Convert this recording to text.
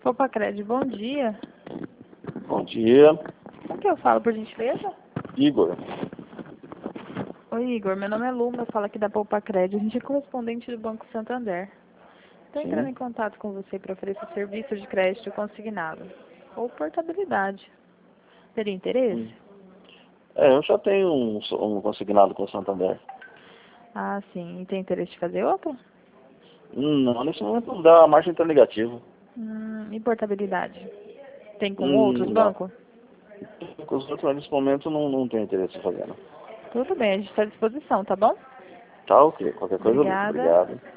Popacred, bom dia. Bom dia, Com que eu falo, por gentileza? Igor. Oi, Igor. Meu nome é Luma, eu falo aqui da Popacred. A gente é correspondente do Banco Santander. Estou entrando Sim. em contato com você para oferecer serviço de crédito consignado ou portabilidade. Teria interesse? Hum. Eu já tenho um consignado com o Santander. Ah, sim. E tem interesse de fazer outro? Não, nesse momento não dá margem tá negativo. E portabilidade? Tem com outros Não. bancos? Com os outros, nesse momento, não tenho interesse em fazer, não. Tudo bem, a gente está à disposição, tá bom? Tá ok. Qualquer coisa, eu ligo. Obrigada. Obrigado.